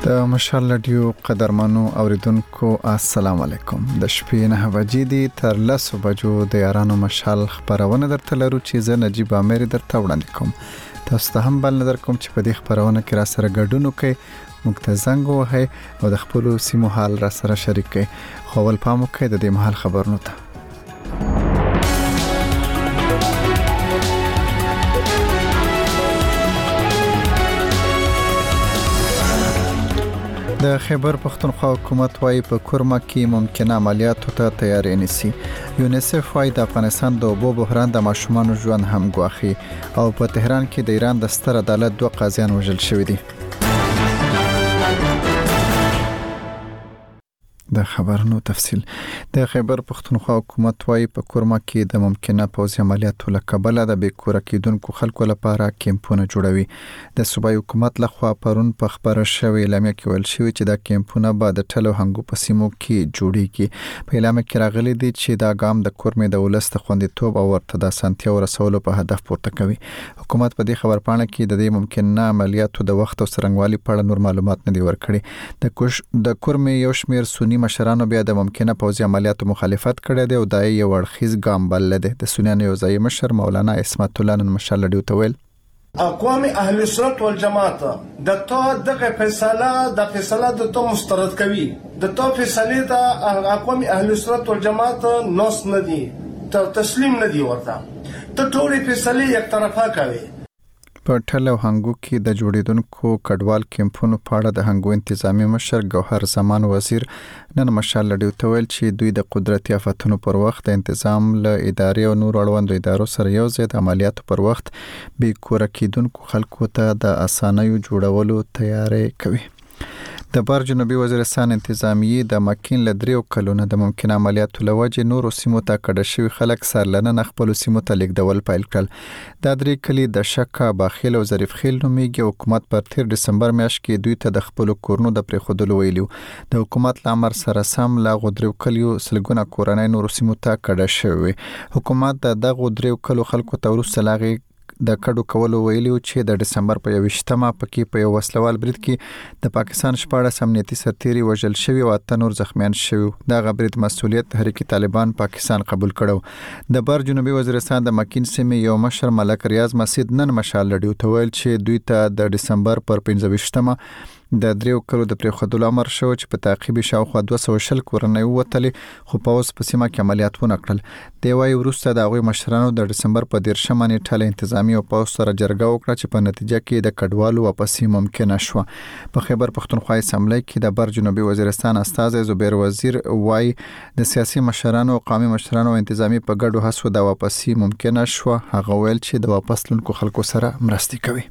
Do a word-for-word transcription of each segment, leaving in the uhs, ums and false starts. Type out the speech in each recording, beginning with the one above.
د مشال رادیو قدرمنو اوریدونکو السلام علیکم. د شپې نه بجې دي تر لسو بجو د یارانو مشال خبرونه درته لرو چې زه نجیب امیر درته وړاندې کوم. تاسو ته هم بل نظر کوم چې په دې خبرونه کې را سره ګډون وکړئ، موږ ته زنګ ووهئ او د خپل سیمو حال را سره شریک کړئ. خو ول پام وکړئ د دې محل خبرونو ته. د خیبر پختونخوا حکومت وايي په کورما کې ممکنه عملیاتو ته تیاری نیسي. یونیسف وايي د افغانستان د اوبو بحران د ماشومان ژوند هم ګواخي او په تهران کې د ایران د ستر عدالت دوه قاضیان وژل شوي دي. د خبرونو تفصیل. د خیبر پختونخوا حکومت وايي په کورما کې د ممکنه پوځي عملیاتو لکبله د بیکوره کېدونکو خلکو لپاره کیمپونه جوړوي. د صوبایي حکومت لخوا پرون په خبره شوې اعلامیه کې ویل شوی چې دا کیمپونه به د ټلو هنګو په سیمو کې جوړیږي. په اعلامیه کې راغلي دي چې دا ګام د کورمې د ولست خوندیتوب او ورته د اسانتیا ورسولو په هدف پورته کوي. حکومت په دې خبرپاڼه کې د دې ممکنه عملیاتو د وخت او څرنګوالي په اړه نور معلومات نه دي ورکړي. د کوش د کورمې یو شمیر سنی مشرانو بیا د ممکنه پوځي عملیاتو مخالفت کړی دی او دا یو اړخیز ګام بلل دی. د سنیانو یو ځای مشر مولانا اسمت الله نن مشال رادیو ته ویل اقوام اهل سنت والجماعت د تو دغه فیصله د فیصله د تو مسترد کوي. د تو فیصله د اقوام اهل سنت والجماعت نوس نه دي ته تسلیم نه دي ورته. ته ټول فیصله یک طرفه کوي. په ټلو هنګو کې د جوړیدونکو کډوال کیمپونو په اړه د هنګو انتظامی مشر ګوهر زمان وزیر نن مشال رادیو ته ویل چې دوی د قدرتي آفتونو پر وخت د تنظیم له ادارې او نور اړوندو ادارو سره یو ځای د عملیاتو پر وخت به کور کېدونکو خلکو ته د اسانیو جوړولو تیاری کوي. د بر جنوبي وزیرستان انتظامیه د مکین لدریو کلونه د ممکنه عملیاتو لوجه نور سیمو ته کډه شوی خلک سرلنه خپل سیمو ته لیکدول پیل کړل. د درې کلی د شکا باخیل او ظریف خیل نومیږي. حکومت پر تیر دسمبر میاشت کې دوی ته د خپل کورونو د پریخودلو ویلو. د حکومت لامر سره سم لا غدریو کلیو سلګونه کورنۍ نور سیمو ته کډه شوی. حکومت د دغه غدریو کلو خلکو ته ورسره لاغي د کډو کولو ویلیو چې د دسمبر په یوشتمه پکې په یو وسلوال برید کې د پاکستان شپاړس امنیتي سرتیري وژل شوی او اته نور زخمیان شوی. د غبرید مسؤلیت تحریک طالبان پاکستان قبول کړو. د بر جنوبي وزیرستان د مکین سیمې یو مشر ملک ریاض مسجد نن مشال رادیو ته ویل چې دوی ته د دسمبر پر پنځه ویشتمه د دریو کلو د پریخودلو امر شو چې په تعقیب شاوخوا دوه سوه شل کورنۍ ووتلې خو په اوس په سیمه کې عملیات ونه کړل. دی وايي وروسته د هغوی مشرانو د دسمبر په دیرشمه نیټه له انتظامی او پوځ سره جرګه وکړه چې په نتیجه کې د کډوالو واپسی ممکنه شوه. په خیبر پختونخوا اسمبلی کې د بر جنوبي وزیرستان استازی زبیر وزیر وايي د سیاسي مشرانو او قومي مشرانو انتظامی په ګډو هڅو د واپسی ممکنه شوه. هغه ویل چې د واپس لونکو خلکو سره مرستې کوي.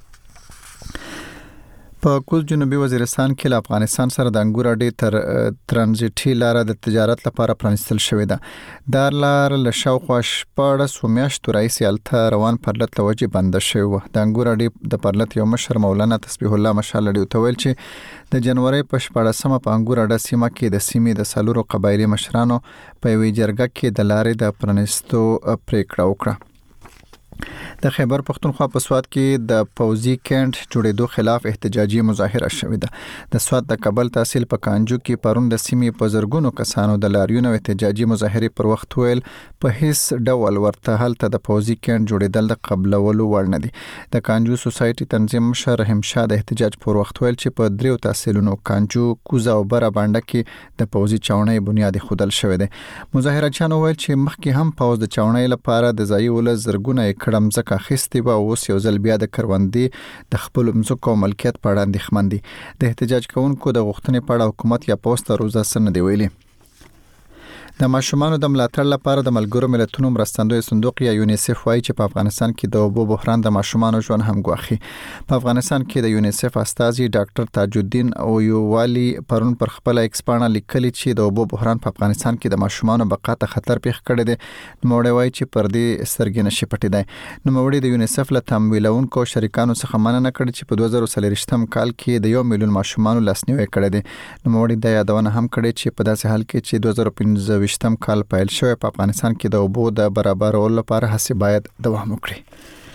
په کوز جنوبي وزیرستان کې له افغانستان سره د انګور اډې تر ترانزیټي لار د تجارت لپاره پرانستل شوې ده. دا لار له شاوخوا شپاړس میاشتو راهیسې هلته روان پرلت له وجې بنده شوې وه. د انګور اډې د پرلت یو مشر مولانا تسبیح الله مشال رادیو ته ویل چې د جنوري په شپاړسمه په انګور اډه سیمه کې د سیمې د څلورو قبایلي مشرانو په یوې جرګه کې د لارې د پرانستو پریکړه وکړه. د خیبر پختونخوا په سوات کې د پوځي کینټ جوړېدو خلاف احتجاجي مظاهره شوې ده. د سوات د کابل تحصیل په کانجو کې پرون د سیمې په زرګونو کسانو د لاریون او احتجاجي مظاهرې پر وخت ویل په هیڅ ډول ورته هلته د پوځي کینټ جوړېدل د قبلولو وړ نه دي. د کانجو سوسایټي تنظیم مشر رحیم شاه د احتجاج پر وخت ویل چې په دریو تحصیلونو کانجو، کوزه او بره باندې کې د پوځي چاونۍ بنیاد خودل شوی دی. مظاهرچیانو ویل چې مخکې هم پوځ د چاونۍ لپاره د ځایي ولس زرګونه ایکړه مځکه اخیستې وه او اوس یو ځل بیا د کروندې د خپلو مځکو ملکیت په اړه اندېښمن دي. د احتجاج کوونکو د غوښتنې په اړه حکومت یا پوځ ته روزه څه نه دی ویلي. د ماشومانو د ملاتړ لپاره د ملګرو ملتونو مرستندوی صندوق یا یونیسف وايي چې په افغانستان کې د اوبو بحران د ماشومانو ژوند هم ګواخي. په افغانستان کې د یونیسف استازي ډاکټر تاج الدین او یو والی پرون پر خپل ایکسپانه لیکلي چې د اوبو بحران په افغانستان کې د ماشومانو بقا ته خطر پیښ کړی دی. نوموړی وايي چې پر دې سترګې نشي پټېدای. نوموړی د یونیسف له تمویلونکو شریکانو څخه مننه کړې چې په دوه زره څلوېښتم کال کې د یو میلیون ماشومانو لاسنیوی کړی دی. نوموړی دا یادونه هم کړې چې په داسې حال کې چې دوه زره پنځه ویشتم کال پیل شوی په افغانستان کې د اوبو د برابرولو لپاره هڅې باید دوام وکړي.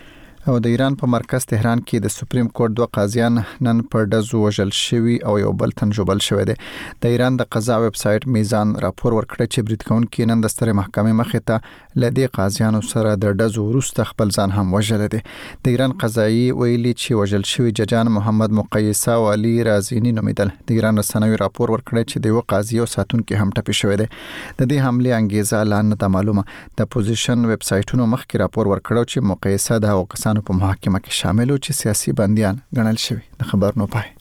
او د ایران په مرکز تهران کې د سپریم کورټ دوه قاضیان نن په ډزو وژل شوي او یو بل تن ژوبل شوی دی. د ایران د قضا ویب سټ میزان راپور ورکړی چې برید کوونکي نن د سترې محکمې مخې ته لدې قاضیانو سره د ډزو وروسته خپل ځان هم وژل دي. د ایران قضایي ویلي چې وژل شوی ججان محمد مقیسه او علي رازینی نومیدل. د ایران رسنیو راپور ورکړی چې د یو قاضي او ساتونکو هم ټپي شوی دی. د دې حمله انګیزه لا نه معلومه. د پوزیشن ویب سټونو مخکې راپور ورکړو چې مقیسه د هغو کسانو په محاکمه کې شامل و چې سیاسي بنديان ګڼل شوي. د خبر نو پای.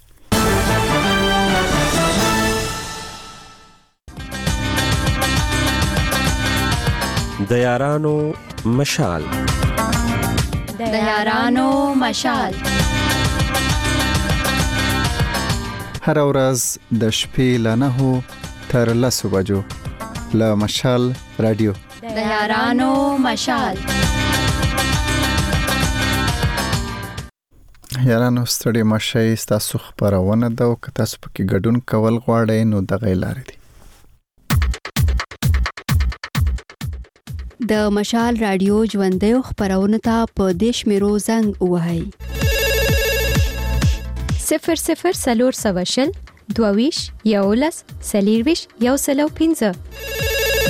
د یارانو مشال د یارانو مشال هر ورځ د شپې له نهو تر لسو بجو له مشال رادیو د یارانو مشال. یارانو ستړي مشي تاسو خبرونه ده او که تاسو پکې ګډون کول غواړئ نو د غیلار دي. د مشال رادیو ژوندۍ خبرونه ته په دیش میرو زنګ وهاي صفر صفر سلور سواشل دوویش یولس سلیرویش یو سلو پینځه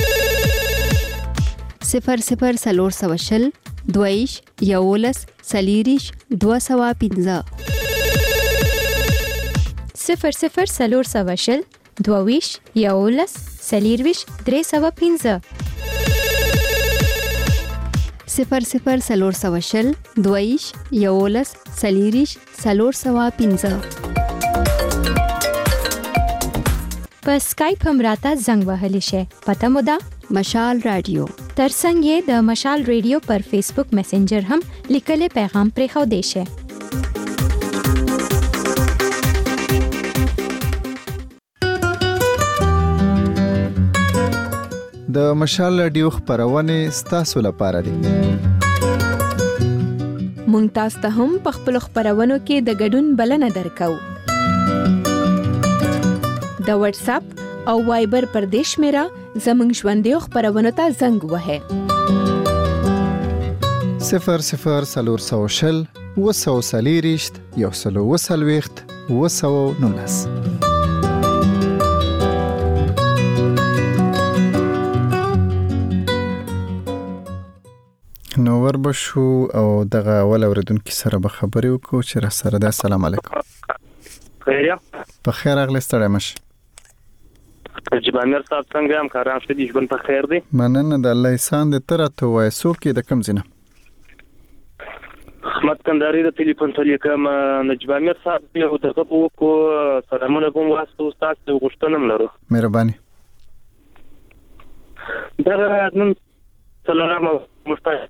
صفر صفر سلور سواشل دویش یولس سلیریش دو سوا پینځه صفر صفر سلور سواشل دوویش یولس سلیرویش درې سوا پینځه صفر صفر سلور سواشل دویش یولس سلیریش سلور سوا پینځه. په سکایپ هم راته زنګ وهلی شي. پته مو ده مشال رادیو. ترڅنګ یې د مشال رادیو پر فیسبوک میسنجر هم لیکلي پیغام پرې خو دی شي. د مشال رادیو خبرونه ستاسو لپاره دي. مونږ تاسو ته هم په خپل خبرونو کې د ګډون بلنه درکو. د واتس اپ او وایبر پر دیش میرا زمنګ ژوندۍ خبرونه ته زنګ وهه صفر صفر سلور سوشل وسو سلیریشت یو سلو وسلويخت وسو نونس. نو وربشو او دغه اول اوردونکو سره به خبرې وکړو چې را سره ده. السلام علیکم. خیریا په خیر اغلی ستړی مش جبامیر صاحب څنګه هم کاران شدي ژوند په خیر دی. مننه د الله احسان دې تر ته وای سو کې د کم زینه احمد کنداري د ټلیفون تلیکم نجبامیر صاحب یو دغه وکړو. سلامونه کوم واسطه استاد ته غوښتنه لرو. مهرباني. دا نن سلام مستای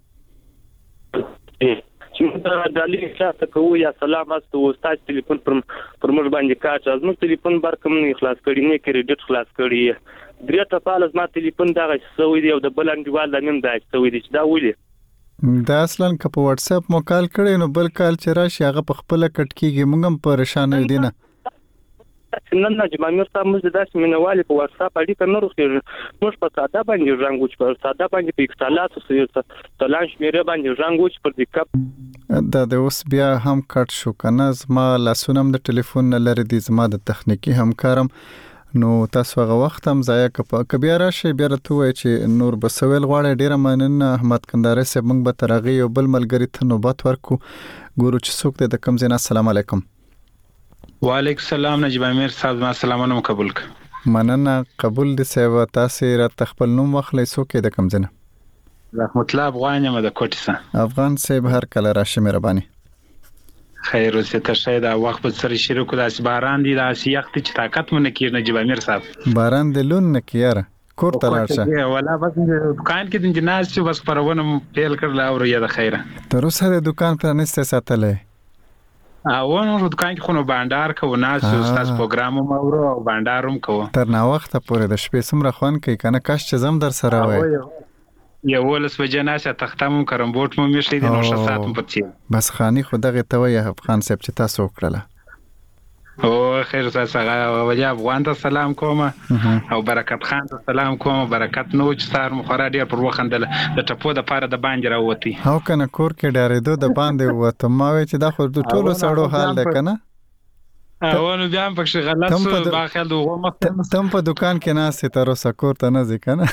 چې موږ د علي خلاص کوو یا سلام است او استاد ټلیفون پر پر موږ باندې کاټ از موږ ټلیفون برکم نه خلاص کړي نه کریډټ خلاص کړي درې ته پاله ما ټلیفون دا غوښتوي دی او د بل انډیوال د نیم دا غوښتوي دی دا ولې دا اصلا که په واتس اپ مو کال کړي نو بل کال چې راشي هغه په خپل کټ کیږي موږ هم پریشان دي نه. نن نه جمامیر صاحب موږ داسې مینوالي په واتس اپ اړیکه نه روخېږي. موږ په ساده باندې رنګ وچ په ساده باندې په اکتالات سره تلان شمیره باندې رنګ وچ پر د کپ دا د اوس بیا هم کټ شو کنه. زما لاسونم د ټلیفون نه لري دي زما د تخنیکی همکارم نو تاسو هغه وخت هم ضایع ک بیا راشي بیا راته وای چې نور بسویل غواړي. ډیره مننه احمد کنداري صاحب. موږ به ترغه یو بل ملګری ته نوبت ورکو ګورو چې څوک د کم زینا. السلام علیکم. وعلیکم السلام نجبامیر صاحب. ما سلامونه قبول ک. مننه قبول دي صاحب. تاسو را تخپل نوم واخلئ څوک د کم زینا. رحمت الله افغان یم د کوټیسه. افغان صاحب هر کله راشي مهرباني. خیر اوسه ته شه دا وخت په سره شروع کړه چې باران دی دا سیاخت چې طاقت مونږ کې نجبامیر صاحب. باران د لون نه کیاره کور ته راشه ولا بس دکان کې د جناز چې بس پرونه پیل کړل او یا د خیره تر اوسه د دکان پر نسته ساتلې. او نو دکان کې خونو بانډار کو ناس استاد پروګرام مو ورو بانډاروم کو تر نا وخت پورې د شپې سمره خوان کوي کنه کاش چې زم در سره وای. یو ولس بجناسه تختمو کرمبوټ مو میشلې د نوشه ساتم پتی بس خاني خو دغه توي افغان صاحب چې تاسو وکړه او خیر څنګه وجه افغان ته سلام کوم او برکت خان ته سلام کوم. برکت نو چې سار مخاره ډیر پر وخندل د ټپو د پاره د باندې راوتی. هاو کنه کور کې ډارېدو د باندې وته ما وی چې دا خو د ټولو سړو حال ده کنه. اونه بیا هم پکې غلط سو با خیال دوه مخ تم په دکان کې نه سي تر اوسه کور ته نه ځي کنه.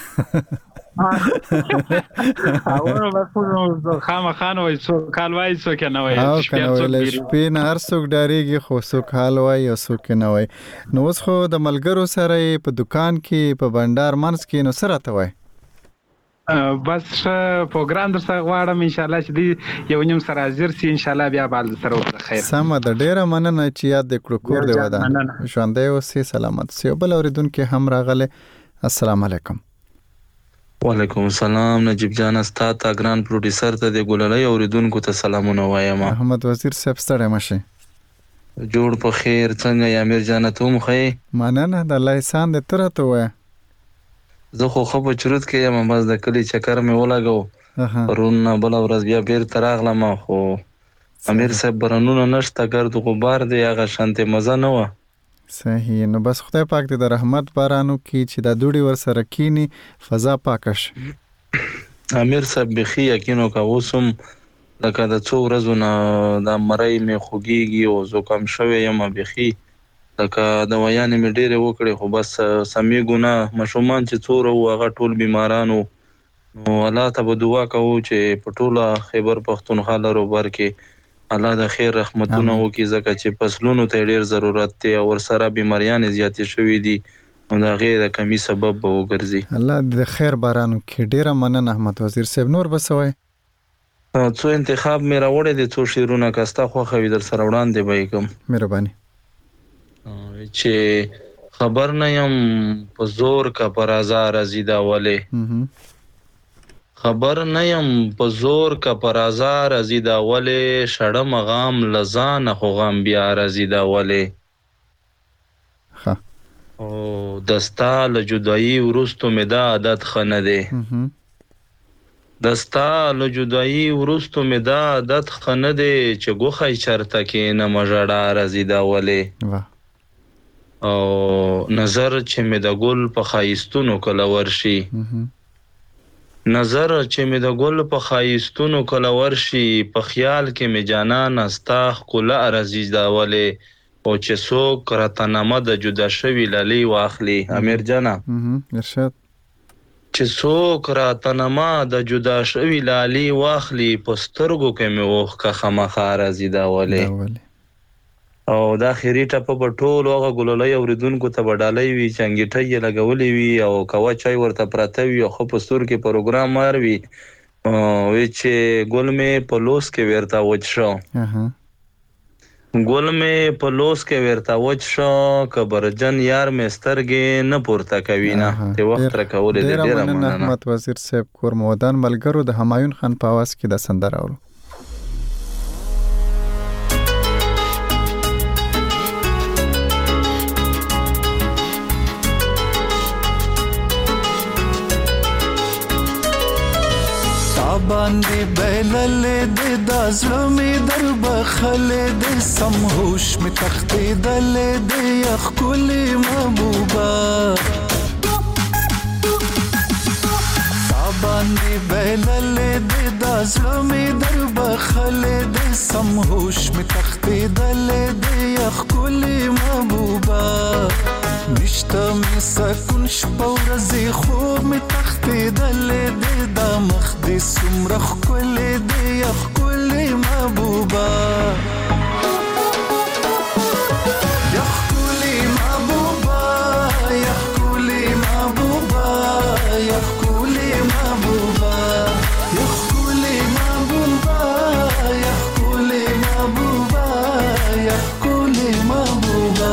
اونه بس خامہ خان وای څو کال وای څو کنه وای شپې نه هر څوک ډاریږي خو څوک حال وای او څوک نه وای. نو اوس خو د ملګرو سره په دکان کې په بندر منځ کې نو سره ته وای بس پروګرام در سره غواړم ان شاء الله چې دی یو نیم سره حاضر سي ان شاء الله بیا بال سره وکړه خیر. سم د ډیره مننه چې یاد کړو کور دی ودا ژوندې اوسې سلامت سي. بل اوریدونکو هم راغله. السلام علیکم. وعلیکم السلام. نجیب جان استاد تا ګران پروډوسر ته د ګولړی اوریدونکو ته سلامونه وایم. احمد وزیر صاحب ستړی مشه. جوړ په خیر څنګه یا امیر جان ته مخې مننه د الله احسان دې تر ته وای. زه خو خو په چروت کې یم بس د کلی چکر مې ولګاو پرون بل ورځ بیا بیر تراغلم خو امیر صاحب برنونه نشته ګرد غبار دی هغه شانته مزه نه و. صحیح. نو بس خدای پاک دې د رحمت بارانو کې چې د دوړي ور سره کینی فضا پاکش. امیر صاحب بخي یقینو کا وسم لکه د څو ورځو نه د مړی مې خوګيږي او زکام شوی یم بخي لکه د ویانې مې ډېرې وکړې خو بس سمې ګناه مشومان چې څوره وو هغه ټول بیمارانو. نو الله ته به دعا کوو چې په ټوله خیبر پښتونخوا لروبر کې الله د خیر رحمتونه وکړي ځکه چې فصلونو ته ډېر ضرورت دی او ورسره بیماریانې زیاتې شوي دي نو د هغې د کمي سبب به وګرځي. الله د خیر بارانو کې. ډېره مننه احمد وزیر صاحب. نور به څه وایي؟ څو انتخاب مې راوړی دی څو شعرونه که ستا خوښه وي در سره وړاندې به یې کوم. مهرباني. چې خبر نه یم په زور کا پر ازار ازیدا ولې خبر نه یم په زور کا پر ازار ازیدا ولې شړم غام لزان خو غام بیا ازیدا ولې ها او دستا له جدایی ورستو مې دا عادت خنه دی دستا له جدایی ورستو مې دا عادت خنه دی چې ګوخی چرته کې نه مژړه ازیدا ولې واه او نظر چې مې د ګل په خایستونو کله ورشي نظر چې مې د ګل په خایستونو کله ورشي په خیال کې مې جانان استا ښکلا ارزي دا ولې او چې څوک راته نامه د جدا شوي لالي واخلي. امیر جانا ارشاد. چې څوک راته نامه د جدا شوي لالي واخلي په سترګو کې مې اوښکه خامخا ارزي دا ولې او دا خیری ټپه په ټول هغه ګلولۍ اوریدونکو ته به ډالۍ وي چې انګیټۍ یې لګولې وي او کوه چای ورته پراته وي او ښه په ستور کې پروګرام مار وي وی چې ګل مې په لوس کې ورته وچ شو ګل مې په لوس کې ورته وچ شو کبرجن یار مې سترګې نه پورته کوي نه ته وخت راکولې دې ډېره مننه. احمد وزیر صاحب کور مودان ملګرو د همایون خان په आवाज کې د سندره اورو. باندې بیلل د دازلو می در بخل د سم هوش می تختې دل د یخ کلی محبوبا باندې بیلل د دازلو می در بخل د سم هوش می تختې دل د یخ کلی محبوبا نشته می سکون شپه ورځې خوب می تختې دل د دا مخ دې څومره ښکلې دی یا ښکلې محبوبه یا ښکلې محبوبه یا ښکلې محبوبه یا ښکلې محبوبه یا ښکلې محبوبه یا ښکلې محبوبه یا ښکلې محبوبه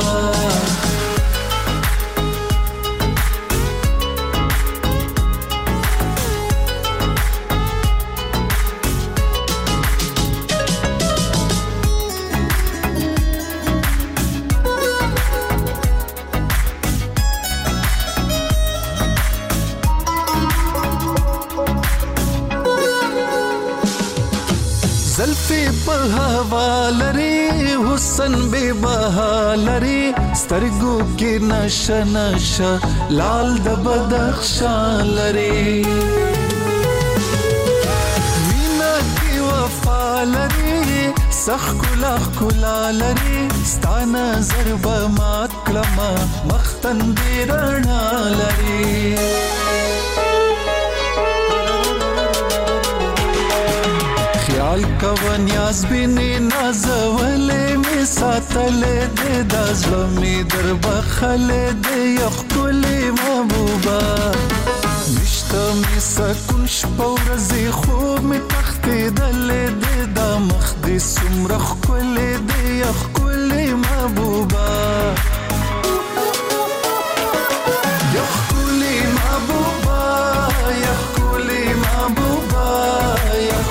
زلفی په هوا لري حسن بے بها لري سترګو کې نشه نشه لال د بدخشان لري مینا کې وفا لري سخ کلا کلا لري ستا نظر به مات کلمه مختن دی رڼا لري خیال کوه نیاز بینی نازولې می ساتلې دې د زړه می در بخلې دې یخ کلې محبوبه نشته می سکون شپه ورځې خوب می تښتېدلې دې دا مخ دې څومره ښکلې دې یخ کلې محبوبه یخ کلې محبوبه یخ کلې محبوبه یخ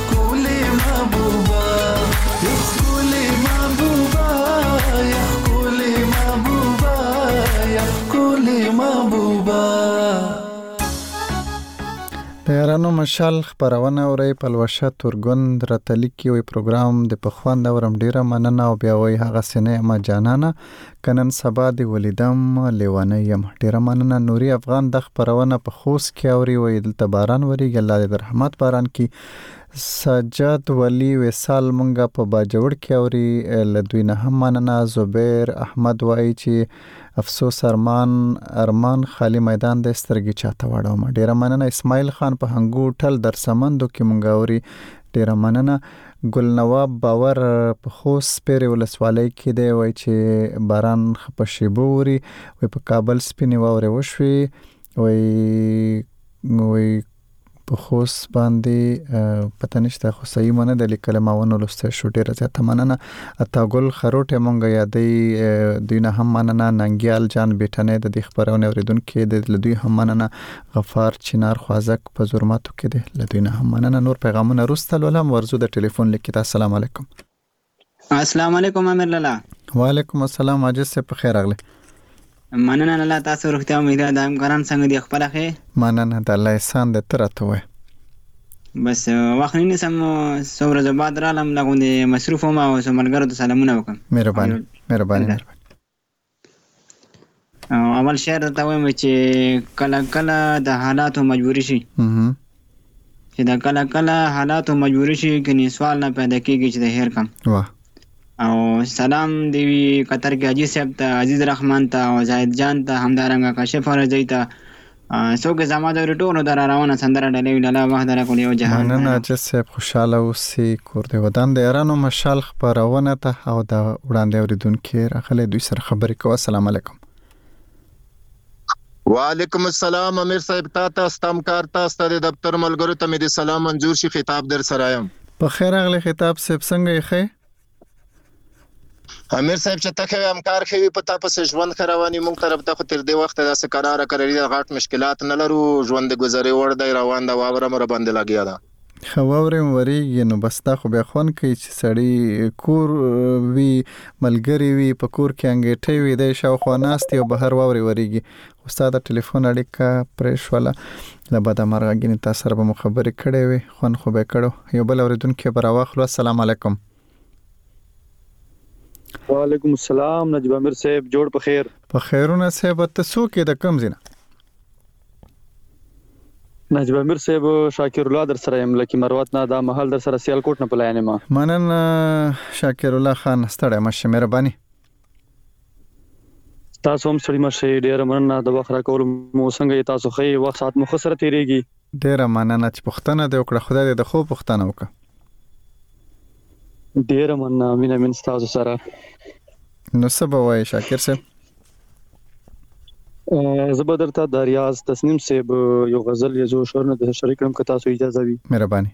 یارانو مشال خبرونه اوري پلوشه تورګوند راتلی کی وی پروګرام د پخوان دورم ډیره مننه او بیا وی هغه سینه ما جانانه کنن سبا دی ولیدم لیوانه یم ډیره مننه نوري افغان د خبرونه په خوست کی اوري وی دلته باران وری الله دې رحمت باران کی سجاد ولی وصال مونږه په باجوړ کې اوري لدوی نه هم مننه زبیر احمد وای چې افسوس ارمان ارمان خالی میدان د سترګې چاته وړم ډیره مننه اسماعیل خان په هنګو ټل در سمندو کې مونږ اوري ډیره مننه ګل نواب باور په خوست پیر ولسوالۍ کې دی وای چې باران خپشي بوري وای په کابل سپینې واورې وشوي وای وای په خوست باندې پته نشته خو صحیح مونږ د لیکل ماونه لسته شو ډیره زیاته مننه اتا ګل خروټه مونږ یادې دینه هم مننه ننګیال جان بیٹنه د خبرونه اوریدونکو د لدوی هم مننه غفار چنار خوازک په زورماتو کې د لدوی نه هم مننه نور پیغامونه رستل ولهم ورزو د ټلیفون لیکي السلام علیکم السلام علیکم امیر لالا وعلیکم السلام اجازه سے په خیر اغله مننه الله تاسو روغتیا امید ده همکاران څنګه دی خپل اخی مننه د الله احسان د ترته وای بس واخنی سم سور زباد را لم لغونې مصروف ما او سملګرو ته سلامونه وکم مهرباني مهرباني اول شعر ته وایم چې کله کله د حالاتو مجبوری شي چې د کله کله حالاتو مجبوری شي کني سوال نه پیدا کیږي چې د هیر کم واه او سلام دیوی قطر کې حاجی صاحب ته عزیز رحمان ته او زاهد جان ته همدارنګه کاشف فرزی ته څوک زما د ټولو در روانه سندره ډلې لاله وحده کول یو جهان مننه چې صاحب خوشاله اوسې کور دې ودان د ایرانو مشال خبرونه ته او د وړاندې اوریدونکو راخله دوی سره خبرې کوه السلام علیکم وعلیکم السلام امیر صاحب تاسو استمکار تاسو د دفتر ملګرو ته مې سلام منظور شي خطاب در سره یم په خیر اغله خطاب صاحب څنګه یې امیر صاحب چې تاسو همکار خوي پتا په ژوند خرواني مونږ طرف ته تر دې وخت داسې قرار کړی د غاټ مشکلات نه لرو ژوند گزاري ور دی روان دا واوره مر باندې لګیا دا خواورم وریږي نو بس تا خو به خون کوي چې سړی کور وی ملګری وی په کور کې انګټي وی د شاوخوا ناستي او بهر واوري وریږي استاد ټلیفون اړیکه پرېښ ولا لبدا مرغګین تاسو سره به مخبري کړې وي خون خو به کړو یو بل اوریدونکو پر واخلو السلام علیکم وعلیکم السلام نجیب امیر صاحب جوړ په خیر په خیرونه صاحب تاسو کې د کم زینه نجیب امیر صاحب شاکر الله در سره یم لکه مروت نه دا محل در سره سیالکوټ نه پلاینه ما منن شاکر الله خان ستړی مشه مهرباني تاسو هم سړی مشه ډیر مننه د وخت را کول مو څنګه تاسو خې وخت سات مخ سره تیریږي ډیر مننه چې پښتنه د وکړه خدای دې د خو پښتنه وکړه ډیر مننه مینه من تاسو سره نو سبا وای شاکر صاحب زبردرته د ریاض تسنیم صاحب یو غزل یو شعر نه د شریکم که تاسو اجازه وي مهرباني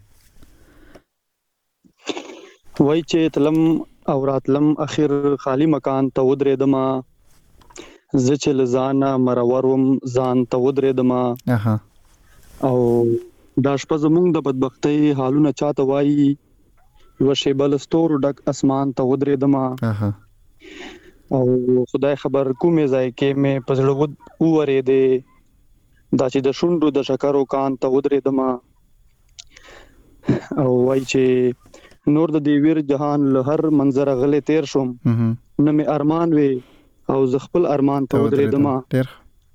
وای چې تلم او راتلم اخر خالی مکان ته ودرېدم زه چې لزانه مرورم ځان ته ودرېدم اها او دا شپه زمونږ د بدبختۍ حالونه چاته وایي یو شی بل ستور ډک اسمان ته ودرېدم اها او خدای خبر کومې ځای کې مې پزړه ود اورې دې دا چې د شونډو د شکرو کان ته ودرېدم او وای چې نور د دې ویر جهان له هر منظر غلې تیر شوم نه مې ارمان وي او ز خپل ارمان ته ودرېدم. ډېر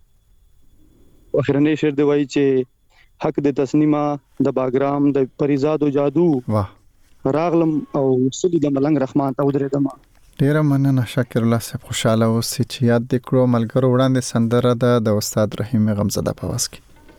اخرنی شعر دی وایي چې حق د تسنیمه د باګرام د پریزادو جادو واه راغلم او سلی د ملنګ رحمان ته ودرېدم. ډیره مننه شاکر الله صاحب. خوشاله اوسئ چې یاد دې کړو ملګرو وړاندې سندره ده د استاد رحیم غمزده په واس کې.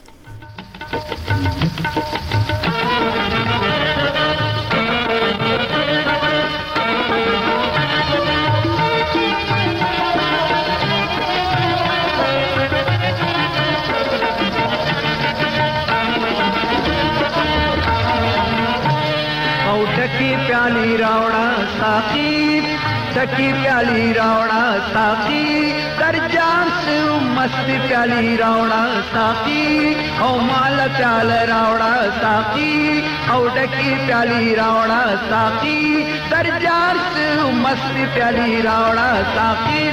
प्याली रावड़ा साकी टकी प्याली रावड़ा साकी कर जान से मस्त प्याली रावड़ा साकी ओ माल प्याल रावड़ा साकी ओ टकी प्याली रावड़ा साकी कर जान से मस्त प्याली रावड़ा साकी.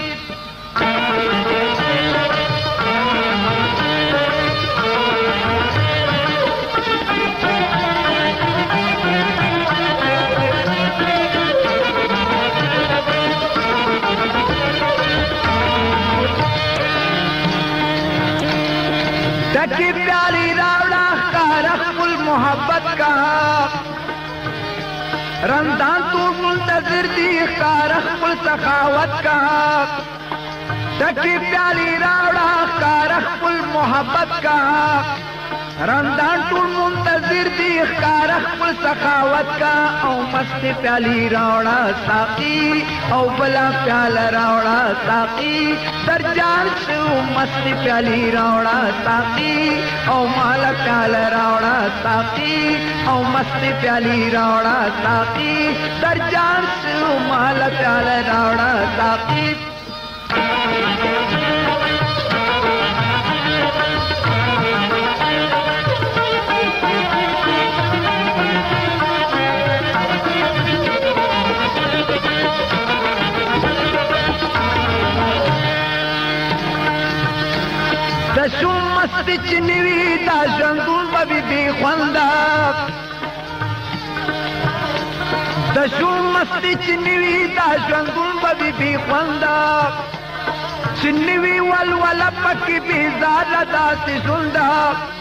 टकी प्याली रावड़ा का रखुल मोहब्बत का रमजान तू मुंतजिर दी का रखुल सखावत का. टकी प्याली रावड़ा का रखुल मोहब्बत का रमजान तू मुंतजिर दी का रखुल सखावत का. ओ मस्त प्याली रावड़ा साकी ओ बला प्याल रावड़ा साकी दरजार से मस्त प्याली रावड़ा साकी ओ माल प्याल रावड़ा साकी ओ मस्त प्याली रावड़ा साकी दरजार से माल प्याल रावड़ा साकी. دشوم مست چنوی دا ژوندون به بی خوندا دشوم مست چنوی دا ژوندون به بی خوندا چنوی ول ول پکی بی زاله داسې سوندا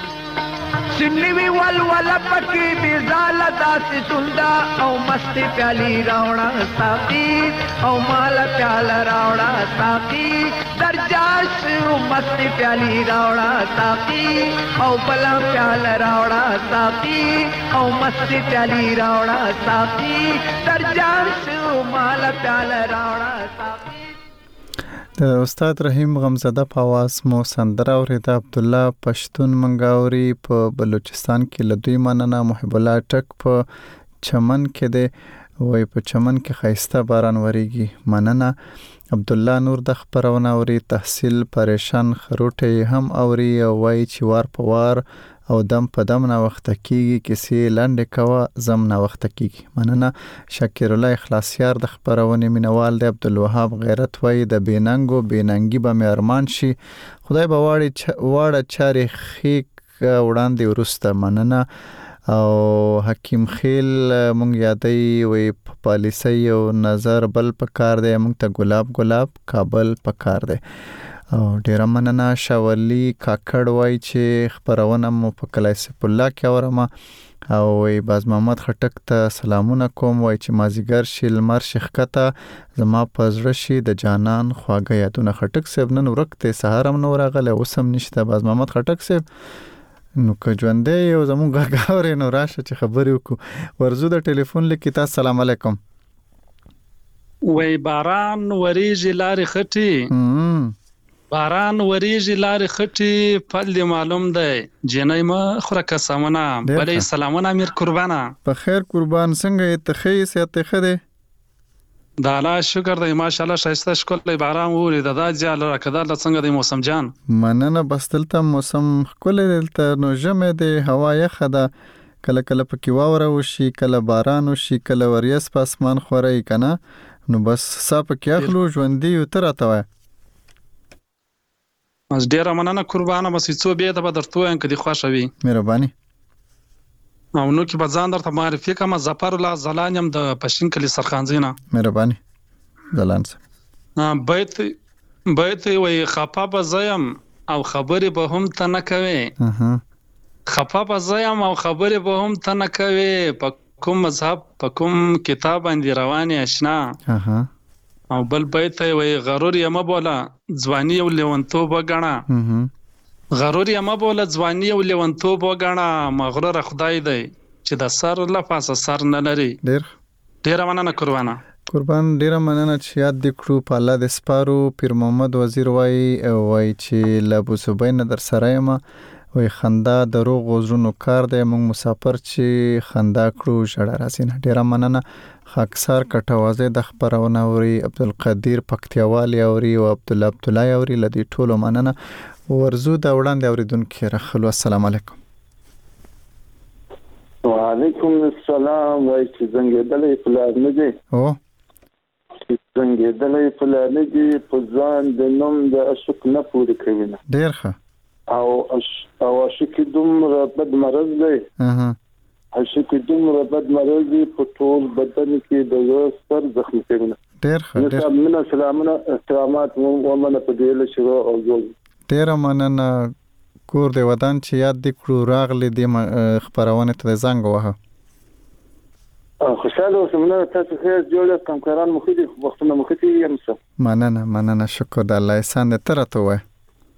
چنوی ول ول پکی بی زاله داسې سوندا. او مست پیالی راوړه ساقي او مال پیال راوړه ساقي درجاش مست پیالی راوړه ساقي او بلا پیال راوړه ساقي او مست پیالی راوړه ساقي درجاش مال پیال راوړه ساقي. د استاد رحیم غمزده په आवाज مو سندره اوریده. عبد الله پښتون منګاوري په بلوچستان کې لدوی مننه. محب الله ټک په چمن کې دی وای په چمن کې خیسته باران وریږي مننه. عبد الله نور د خبرونه اوري. تحصیل پریشان خروټه هم اوري او وای چې وار په وار او دم په دم نه وخت کیږي کیسې لاندې کوا زم نه وخت کیږي مننه. شکر الله اخلاصیار د خبرونه مینوال دی. عبد الوهاب غیرت وای د بیننګو بیننګي به مې ارمان شي خدای به واړي واړه چاري خې وړاندې ورسته مننه. او حکیم خیل مونږ یادای وي پالیسي او نظر بل پکار دی مونږ ته ګلاب ګلاب کابل پکار دی. او ډیر مننه. شاولی کاکړ وای چې خبرونه مو په کلاسیپ الله کې اورم او وای باز محمد خټک ته سلامونه کوم وای چې مازیګر شیل مر شخکته زما پزړه شي د جانان خواږه یادونه. خټک صاحب نن ورکته سهار هم نو راغله اوسم نشته باز محمد خټک صاحب نو که ژوندې یو زموږ غاورې نو راشه چې خبرې وکړو. ورزو د ټلیفون لیکي. تاسو سلام علیکم. وای باران وریږي لارې خټي باران وریږي لارې خټي پل دی معلوم دی جنې ما خوره قسمونه بلې سلامونه امیر قربانه. په خیر قربان څنګه ته خې سيته خده دا لا شکر دی ماشاءالله شایسته شکل باران ووري د داجاله کدار څنګه دی موسم جان مننه. بس دلته موسم خپل دلته نو جمع دی هوا یخه ده کله کله پکې واوره وشي کله باران وشي کله وریس په اسمان خوري کنه نو بس صاحب کې اخلو ژوندۍ تراته وای. از ډیر مننه قربانه بس څو به ته درتو ان کدي خوشوي مهرباني. او نو کې به ځان درته معرفي کوم. ظفر الله زلان یم د پښین کلی سرخانځي نه. مهرباني زلان صاحب. بیت بیت وی خپه به زیم او خبرې به هم ته نه کوي. خپه به زیم او خبرې به هم ته نه کوي. په کوم مذهب په کوم کتاب باندې روانې اشنا. او بل بیت وی غرور یم بوله ځواني او لیونتوب وګڼه. غرور یم بوله ځواني او لیونتوب وګڼه. مغرور خدای دی چې د سر لپاسه سر نه لري. ډیر ډیر مننه قربانه. قربان ډیر مننه چې یاد دې کړو. په الله د سپارو. پیر محمد وزیر وای وای چې لابو سبین در سره یم. وای خندا د روغ وزرونو کار دی. موږ مسافر چې خندا کړو ژړا راځي نه. ډیر مننه. خاکسار کټوازه د خبرونه اوري. عبدالقدیر پکتیاوالي اوري او عبد الله عبد الله اوري. لدی ټولو مننه. ورزو دا وړاندې اوریدونکو راخلو. السلام علیکم. وعلیکم السلام. وای چې څنګه پلان نه دی؟ او څنګه دلې پلان دی په ځان د نوم د اشک نه پوری کوي نه. ډیر ښه. او او اشک دومره بد مرض دی. اها اشک دومره بد مرض دی په ټول بدن کې د سر زخم کوي نه. ډیر ښه. ډیر مننه. سلامونه احترامات ومنه په دې له شروع او جوړ. ډیر مننه. کور دی ودان چې یاد دې کړو راغلي د خبرونه ته زنګ وهه. خوشاله اوسم. نه تاسو خیر جوړ کم کاران مخې دي وختونه مخې دي یم څه. مننه مننه. شکر د الله احسان دې تر ته وای.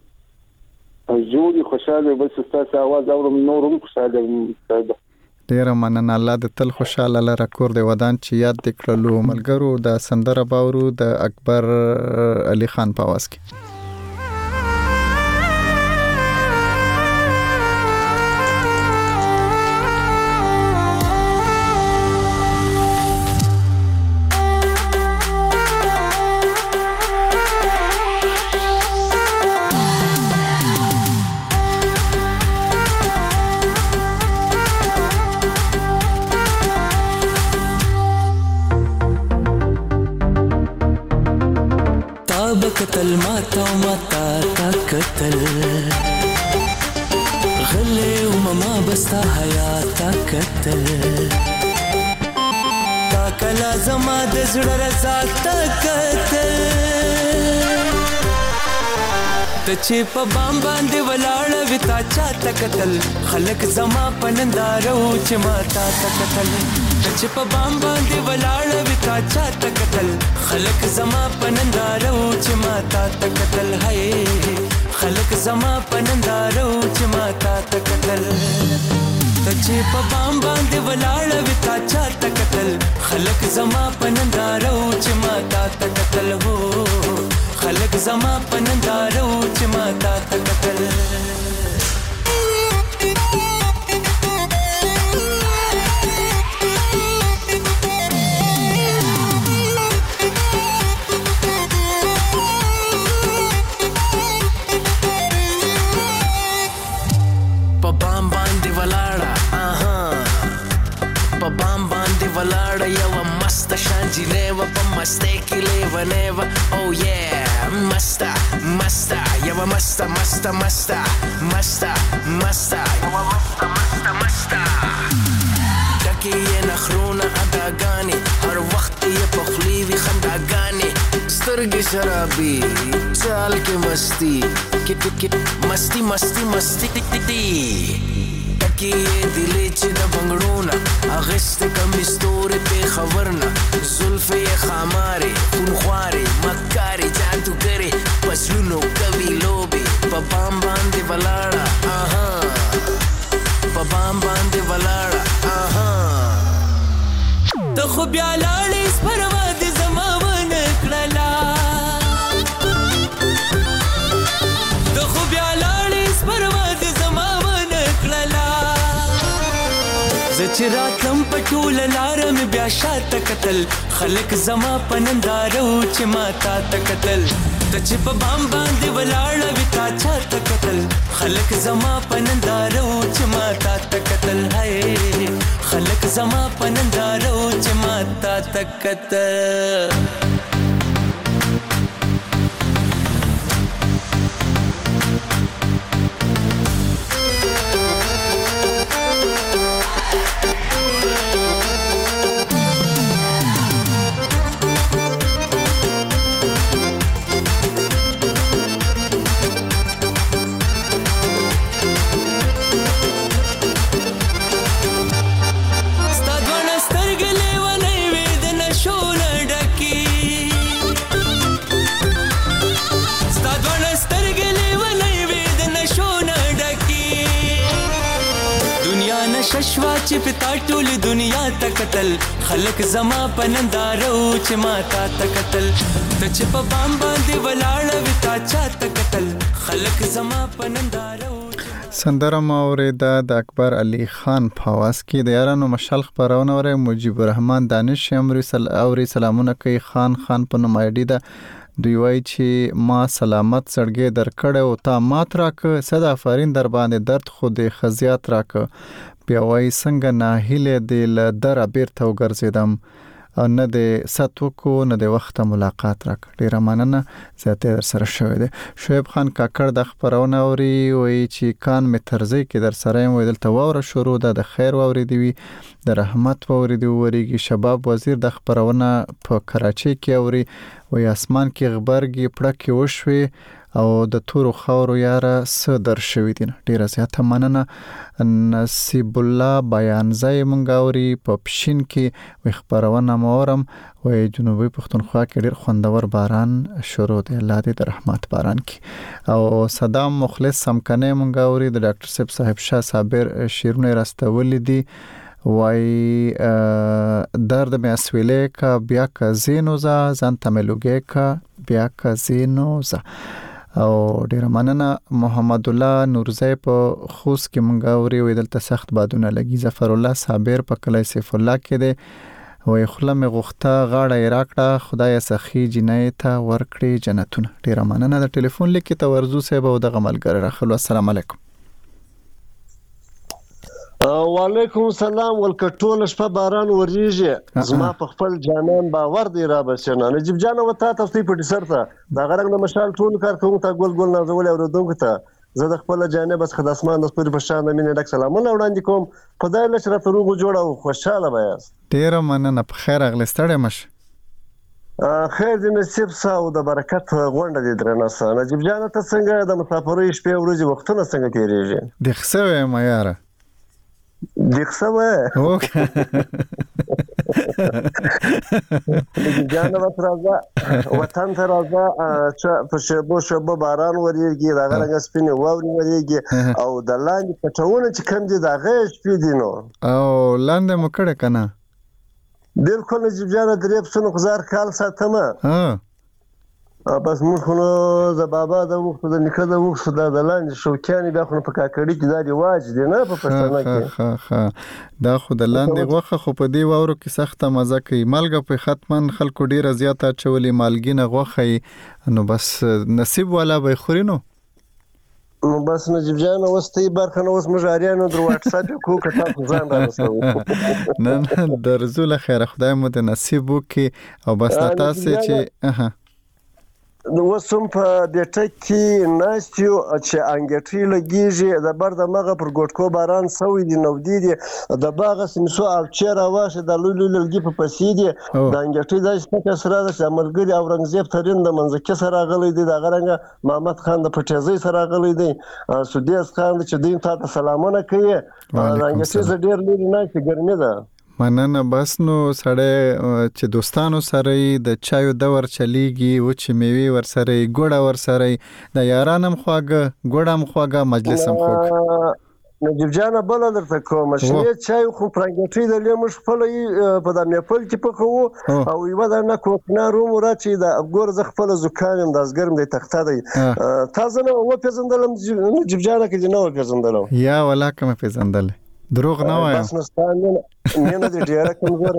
جوړي خوشاله بس تاسو आवाज اورم نورم خوشاله. ډیر مننه. الله دې تل خوشاله لره. کور دی ودان چې یاد دې کړلو. ملګرو د سندره باورو د اکبر علي خان په आवाज کې. قتل ماتا وماتا تا قتل غلي وماما بستا حياتا قتل تا کلا زما د زړه رضا تا قتل ته چې په بام باندې ولاړ وي تا چاته قتل خلک زما پنندارو چې ماتا تا قتل ته چې په بام باندې ولاړ وي تا چاته قتل خلک زما پنندارو چې ماتا تا قتل هي خلک زما پنندارو چې ماتا تا قتل ته چې په بام باندې ولاړ وي تا چاته قتل خلک زما پنندارو چې ماتا تا قتل هو خلک زما پنندارو چې ماتا تا قتل Geneva, but my steak live never. Oh yeah, master, master, yeah, master, master, master, master, master, yeah, master, master, master. Daki ye nakhruna adagani, har waqt ye pakhliwi khandagani. Stargi sharabi, chal ke masti, ke ke ke masti, masti, masti, ti ti ti. Daki ye dile che da bangruna, aghiste kami story pe khabarna. زلفه خاماره خونخواره مکاری جادو گره پسلونو کوي لوبي په بام باندې ولاړه آها په بام باندې ولاړه آها ته خو بیا لاړې سپروا دې زما ونه کړلا ته خو بیا لاړې سپروا دې زما ونه کړلا زه چې راتلم په ټوله لاره مې بیا شاته کتل خلک زما پنندارو چې ماتا ته قتل ته چې په بام باندې ولاړه وي تا چاته قتل خلک زما پنندارو چې ماتا ته قتل هي خلک زما پنندارو چې ماتا ته قتل چې پتا ټول دنیا ته قتل خلک زما پنندارو چې ما تا ته قتل ته چې په بام باندې ولاړ وي تا چا ته قتل خلک زما پنندارو. سندره ماوریده د اکبر علي خان په आवाज کې د یارانو مشال خبرونه وره مجيب الرحمن دانش امري سل اوري سلامونه کوي خان خان په نمایندګي ده دوی وای چې ما سلامت سړګي درکړې او تا مات راک صدا فرین در باندې درد خود خزيات راک بیا وای څنګه ناهیله د در بیرته وګرځیدم نه د ساتو کو نه د وخت ملاقات راک ډیره مننه زیاته در سره شوې ده. شعیب خان کاکړ د خبرونه اوري وای چې کان می ترځي کې در سره وای دلته ووره شروع ده د خیر ووري دی د رحمت ووري دی وريږي شباب وزیر د خبرونه په کراچي کې اوري وای اسمان کې غبرګي پړکې وشوي او د تورو خاورو یاره س در شوی دي ډیره زیاته مننه. نصیب الله بیان ځای مونږاوري په پښین کې وي خبرونه مورم وي جنوبي پښتونخوا کې ډیر خوندور باران شروع دی الله دې د رحمت باران کې او صدام مخلص سمکنه مونږاوري د ډاکټر صاحب صاحب شاه صابر شیرونه راستولې دي وای درد می اسویله کا بیا کا زینوزا ځان تملوګه کا بیا کا زینوزا او ډیر مننه. محمد الله نورزی په خوست کې مونږاوري وې دلته سخت بادونه لګي. ظفر الله صابر په کلی سیف الله کې دی وې خلم غوخته غاړه راکړه خدای سخی جنایت ورکړي جنتونه. ډیر مننه. د ټلیفون لیکي ته ورزو صاحب او د غملګر راخلو السلام علیکم. وعلیکم السلام. ولکټول شپه باران ورېږي زما په خپل جانان باور دی را بچنه نجيب جان وتا تاسو په دې سرته دا غرنګ د مشال ټول کار کوم ته ګول ګول نازول اوردونکو ته زه د خپل جانب بس خد اسمان د سپوري په شان د مینې ډک سلامونه وړاندې کوم خدای له شرف روغ جوړه او خوشاله بیاس. ډیر مننه په خیر اغلستړې مش خیر دې نصیب ساو د برکت غونډه دې درنه سره. نجيب جان ته څنګه د مسافرۍ شپې ورځې وختونه څنګه تیریږي؟ د خسوې ما یاره دیخسوه اوکه جان وترازه وطن ته راځه چې په شبو شبو باران ورېږي دا غرنګ سپینې واوري ورېږي او د لاندې پټونه چې کم دي دا غېږ شپې دي نو او لاندې مو کړه کنه بالکل نجيب جان درې پسونو غزار کال ساتمه ها بس موږ خو د بابا د وخت د نیکه د وخت د لاندې شوکیانې بیا خو په کاکړي کې دا رواج دی نه په پښتنه کې ها ها دا خو د لاندې غوخه خو په دی وورو کې سخته مزه کوي مالګه په ختمن خلکو ډیره زیاته چولې مالګینه غوخه نو بس نصیب والا به خورینو نو بس نجيب جان وستې برخه نو اوس مجاریانو در واتس اپ کو کته ځان راوستو نه نه درزو له خیر خدای مو د نصیب وکي او بس تاسو چې اها نو وسم په دټه کې ناستیو چې انګټري لګیږي د بر د مغه پر ګټکو باران سوي دي نو دي د باغ سمسو او چیرې واشه د لولو لګي په پسې دي د انګټري د شپه سره د عملګری اورنګزیب ترين د منځکه سره غلي دي د غرنګ محمد خان د پټیزي سره غلي دي سودیس خان چې دین ته سلامونه کوي د انګټري ډیر لري نه چې ګرمي ده مننه. بس نو سړی چې دوستانو سره د چایو دور چلیږي او چې میوي ور سره ګوړه ور سره د یارانم خواګه ګوړم خواګه مجلسم خوګ نجيب جان بل درته کوم چې چای خو پرنګټي د لیمش خپل په د میپل کې پخو او یو د نه کوکنه روم راچی د ګور ز خپل زکام د ازګرم د تخته دی تاسو نو و پیژندلم نجيب جان کې نو پیژندلم یا ولا کوم پیژندل دروغ نه وایم بس نستانه نه دې ډیره کمزور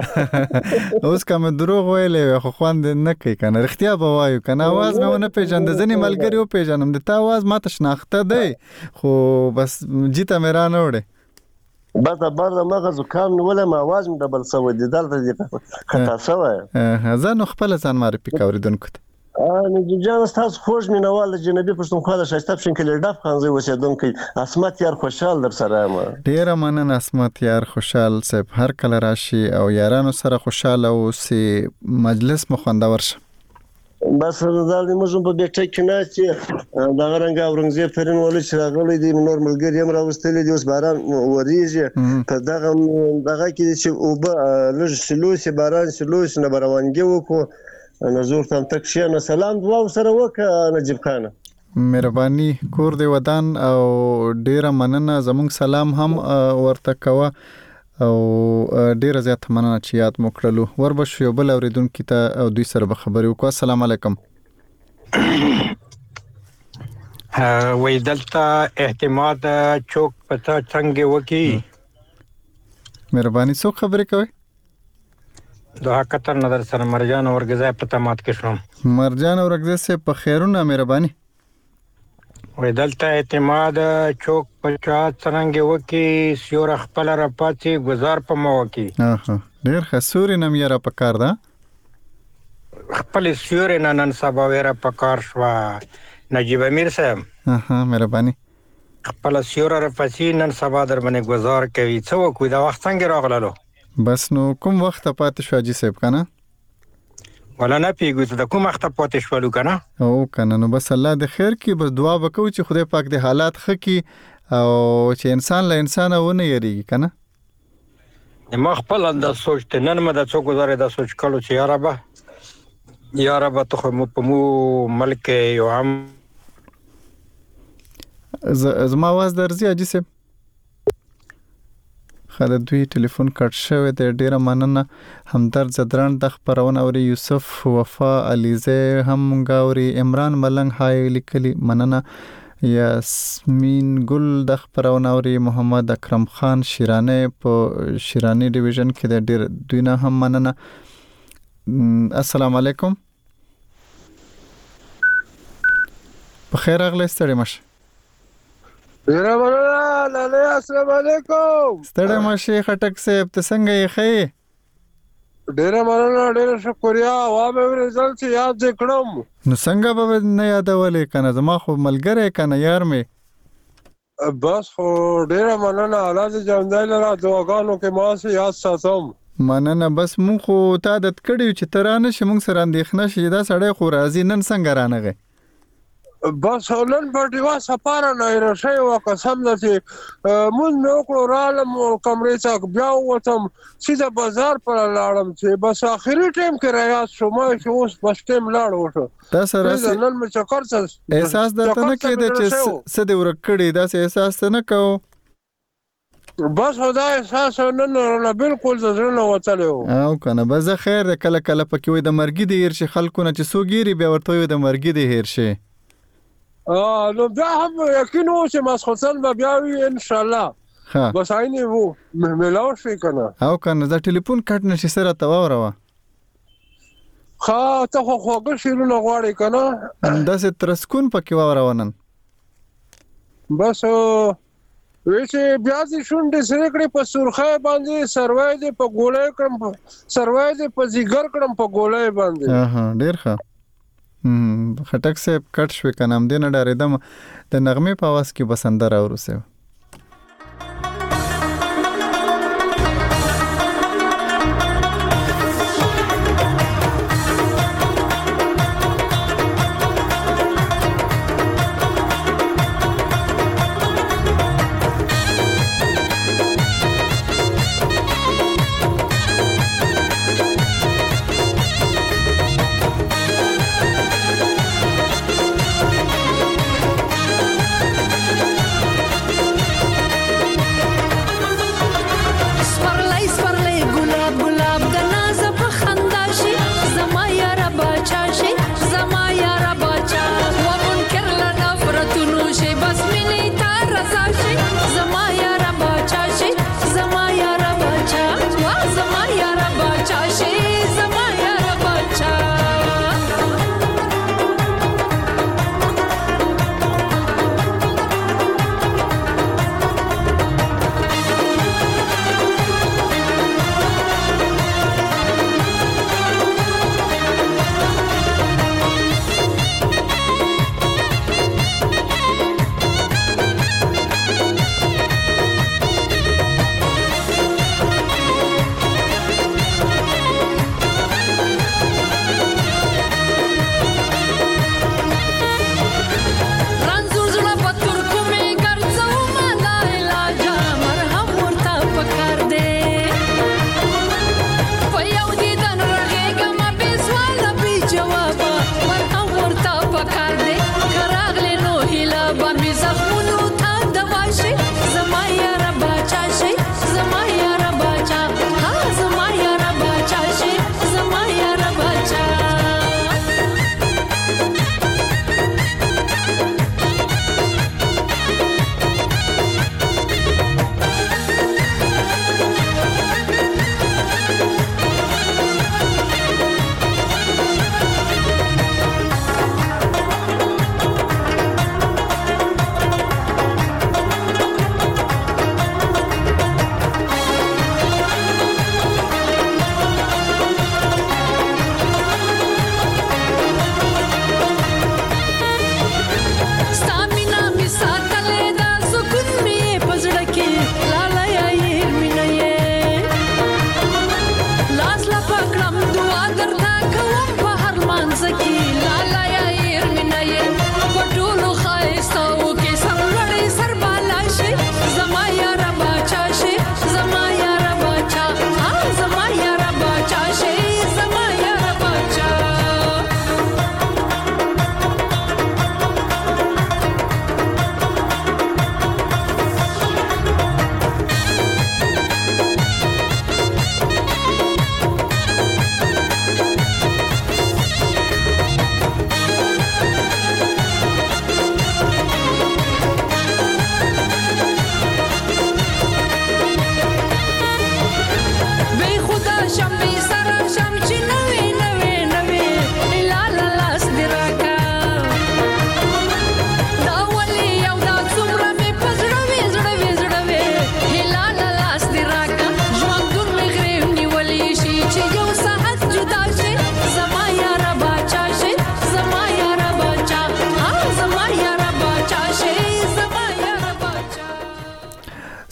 سي اوس کوم دروغ ویلې خو خوند نه کوي کنه رښتیا به وایو کنه आवाज مې نه پیژند ځنی ملګری او پیژنم د تا आवाज ماته شناخته دی خو بس جیته مې را نه وړه بعد بار مغه زکام ولا ما आवाज مې دبل سو دي دلته دي خطا سوې ځان خپل ځان ماري پکاوري دونکو نجيب جان تاسو خوش مینوال جنبي پښتونخوا د شایسته پښین کې ډاف خانزي اوسېدونکو اسمت یار خوشحال در سره ما ډیر مننه اسمت یار خوشحال صاحب هر کله راشي او یارانو سره خوشاله او سي مجلس مخوندور شه بس دا د موږ په بیٹه کې نه چې دا غرنګ اورنګزیب ترين ولې چې راغلي دي نور ملګری هم راوستل دي اوس باران وريږي په دغه دغه کې چې او به لږ سلوسي باران سلوسي نه روانګي وکړو نزور تم تک شي نه سلام دوا سره وک نجيب خان مهرباني کور دی ودان او ډیره مننه زموږ سلام هم ورته کوه او ډیره زیات مننه چې یاد مو کړلو وربشو یو بل اوریدونکو ته او دوی سره به خبرې وکړو. السلام علیکم. وې دلته اعتماد چوک پتا څنګه وکی مهرباني څو خبرې کوي دوه کتر نظر سره مرجان اورګزای پتا مات کې شوم مرجان اورګزای سه په خیرونه مهرباني وې دلته اعتماد چوک پچا څنګه وکی سیور خپل را پاتې گزار په مو وکی اها ډیر خسوري نم یاره پکار دا خپل سیور نن سبا ویرا پکار شوا نجیب امیر صاحب اها مهرباني خپل سیور را پاتې نن سبا در باندې گزار کوي څو کوی دا وخت څنګه راغللو بس نو کوم وخت پاتې شو اجي صاحب کنه ولا نه پیګو ته کوم وخت پاتې شولو کنه او کنه نو بس الله د خیر کی بس دعا وکړو چې خدای پاک د حالات خکې او چې انسان له انسان ونه یریږي کنه ما خپل انداز سوچته نن مې د څو گزارې د سوچ کړو چې یا رب یا رب ته مو په مو ملک یو هم زما واز درځي اجي صاحب خاله دوی ټلیفون کټ شوی دی ډیره مننه همدرد زدران د خبرونه اوري یوسف وفا علیزه هم غاوري عمران ملنګ هاي لیکلي مننه یاسمین ګل د خبرونه اوري محمد اکرم خان شیرانه په شیرانی ډیویژن کې د ډیر دوی نه هم مننه. السلام علیکم بخیر اغله ستړي مشه ډیره مننه لاله السلام علیکم ستړي مشه خټک صاحب ته څنګه یې خې ډیره مننه ډیره شکریا وا به رزلټ یاد کړم نو څنګه به نه یادولې کنه زما خو ملګری کنه یار مې بس خو ډیره مننه الله دې جوندای لرا دعاګانو کې ما سي یاد ساتم مننه بس مونږ خو تا د کړیو چې ترانه شې مونږ سره اندېښنه شې دا سړی خو راځي نن څنګه رانغه بس نن په دیوا سفاره نه راشه او قسم لته مون نو کړو رالم کمرې څخه بیا وتم سیده بازار پر لاړم چې بس اخري ټیم کې راځ شو ما چې اوس بس ټیم لاړ وته دا سره نن مې چکر څه احساس درته نه کېده چې څه دې ورکړې دا احساس نه کوو بس خدا احساس نن نه بالکل زړه وتلو او کنه بس خیر کله کله پکې وي د مرګي د هیر شي خلکونه چې سوګيري بیا ورته وي د مرګي د هیر شي اه نو بیا هم یقین و چې مسخوتن به بیا وي ان شاء الله بس عیني وو ملاو شي کنه او کنه دا ټلیفون کټ نشي سره تواوروا خا ته خو خوګه شیرونه غواړي کنه دا څه ترسکون پکې واورونن بس ویچې بیا دې شونډې سره کړې په سرخه باندې سروای دې په ګولې کړم سروای دې په زیګر کړم په ګولې باندې ها ډیر ښه خټک صاحب کټ شو کنه هم دې نه ډارېدم د نغمه په आवाज کې بسندر اورسه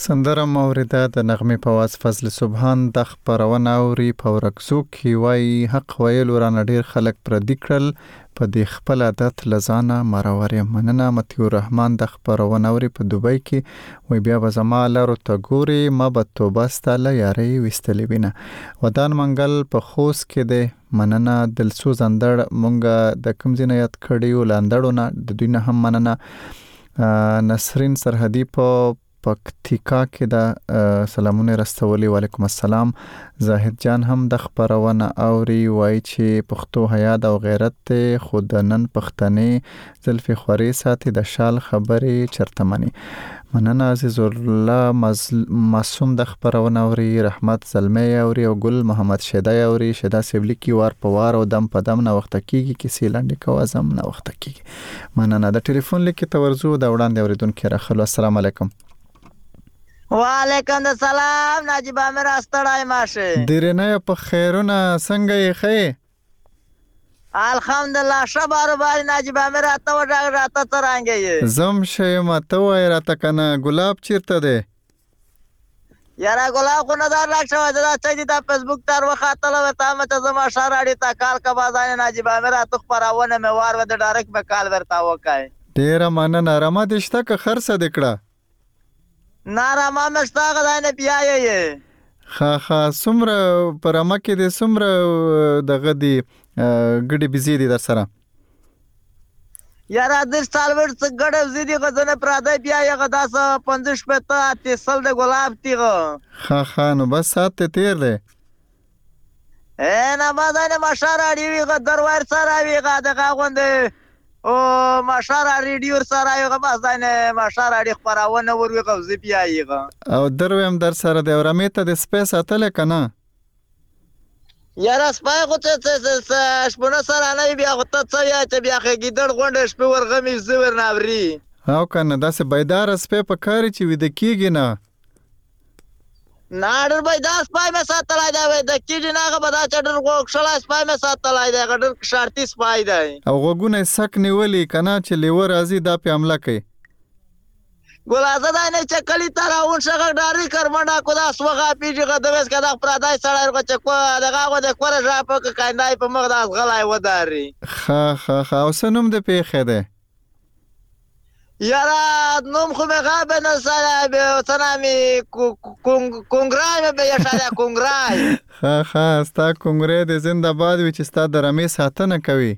سندره موریده د نغمې په واس فضل سبحان د خبرونه اوري په ورکزو کې وای حق ویل ورانه ډیر خلک پردي کړل په دې خپل عادت لزانه مروري مننه متیو رحمان د خبرونه اوري په دوبۍ کې وای بیا به زما لارو ته ګوري ما به توبه ستاله یاري وستلې بینه ودان منګل په خوست کې ده مننه دلسوز اندړ مونږه د کوم ځای یاد کړیو لاندړونه د دوی نه هم مننه نسرین سرحدی په پکتیکا کې دا سلامونه رسولي وعلیکم السلام زاهد جان هم د خبرونه اوري وای چې پښتو حیا او غیرت ته خودنن پښتنې زلفي خوري ساتي د شال خبرې چرتمنی مننه عزیز الله معصوم د خبرونه اوري رحمت زلمي اوري او ګل محمد شیدا اوري شیدا سیبلی کی وار په وار او دم په دم نه وخت کیږي کې سیلانډ کو ازم نه وخت کیږي مننه د ټلیفون لیکي تورزو د وړاندې اوریدونکو راخلو السلام علیکم وعلیکم السلام ناجیب امیر استړای ماشه درنه په خیرونه څنګه یې خې الحمدلله شبار باندې ناجیب امیر اته وډا راته ترانګې یې زم شه مته وای راته کنه ګلاب چیرته ده یاره ګلاب خو نه دار راښه دا چې د فیسبوک تر وخاتله ورته مته زما شاراړي تا کال کا بازانه ناجیب امیر اته خبرونه مې وار ود ډایرکټ به کال ورته وکای ډیر مننه رحمت شته که خرڅه دکړه نارما مشتاق دانه بیا یې خا خا سمره پرما کې د سمره دغه دی ګډي بيزي دي در سره یاره د سالور څخه ګډه زیدي غزنه پراده بیا یې غداس پنځه شپته اتصل د ګلاب تیغه خا خا نو بس سات تیر دی اے نه باندې ماشاره دی غ دروار سره وی غ دغه غونډه او ماشاره ریډیو سره یو غبازانه ماشاره دی خبرونه ورغه غوځي پیایغه او درویم در سره د اورمیته د سپیس اتل کنه یاره سپای خو ته شپونه سره نه بیا خو ته څه یا ته بیا خګیدړ غونډه شپه ورغمی زور ناوري او کنه داسې بيدار سپې په کاری چې وې د کیږي نه ناډر بای دا سپای مې ساتلای دا وې د کیږي ناغه به دا چډر غوښلا سپای مې ساتلای دا غډر شرطي سپای دی او غوګونه سک نیولې کنه چې لیور راځي دا په حمله کوي ګولازه دا نه چې کلی تر اون شغه ډاری کرمنډا کو دا سوغه پیږي غدوس کدا پردای سړی ورغه چې کو دغه غو د کور ژا په کاندای په مغ داس غلای وداري خا خا خا او سنوم د پیخه ده یارا نوم خو مې غاب نه سره به سلامي کنګرای به یشاله کنګرای خا خا ستا کنګرای د زنده‌باد وی چې ستا د رمې ساتنه کوي